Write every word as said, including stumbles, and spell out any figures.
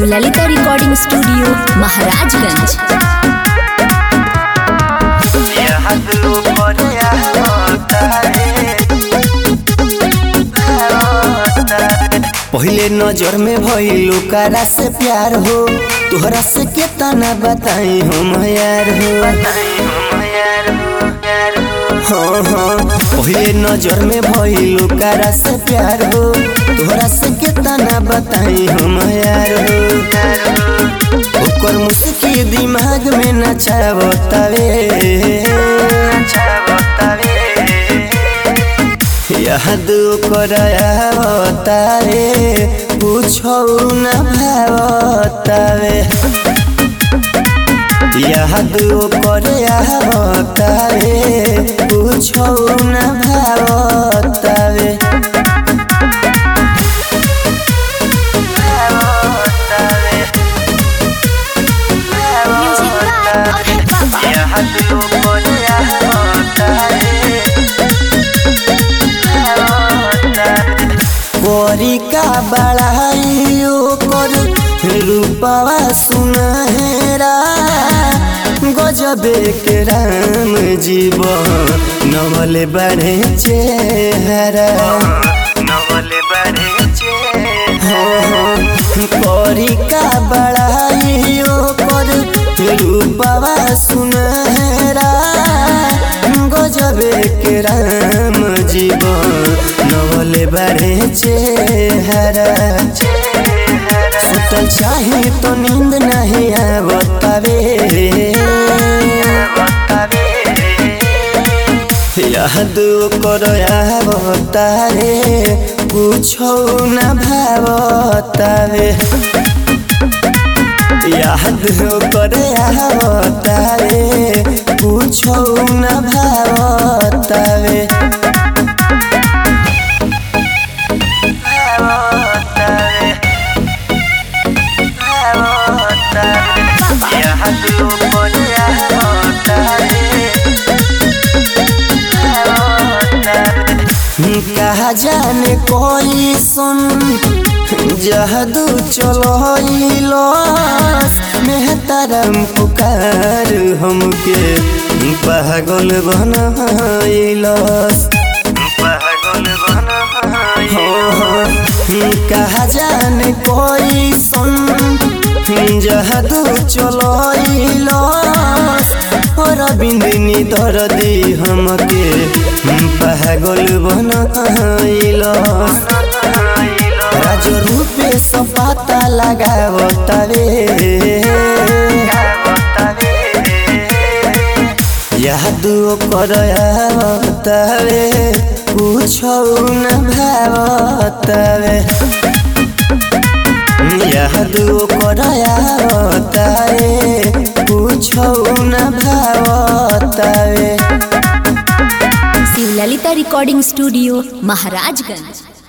Shivlalita recording studio Maharajganj. पहले नजर में भइल ओकरा से प्यार हो, तोहरा से केतना बताई हम यार हो। हाँ हाँ पहले नजर में भइल ओकरा से प्यार हो, तोहरा से केतना बताई हम यार हो। ओकर मुस्की दिमाग में नचावतावे याद करावतावे पूछो न भावतावे याद करावतावे पूछो न भावतावे। कोरी का बड़ाई ओकर रूपवा सुनहरा, गजबे के राम जीवन नवल बड़े चेहरा। कोरी का बड़ाई ओकर रूपवा सुनहरा, गजबे के राम जीवन नवल बड़े चेहरा। सुतल चाहे तो नींद नहीं आवतावे याद करावतावे पूछो न भावतावे याद करावतावे पूछो न भावतावे। कहा जाने कोई सुन जादू चलो मेहतरम पुकार हमके पागल बनाइलस। कहा जाने कोई सुन जादू चलो और बिंदनी दर्दी हमके पागल बनाइलस। राजो रूपे सब पता लगावतावे याद करावतावे पूछो न भावतावे याद करावतावे पूछो न भावतावे। Shivlalita recording studio Maharajganj.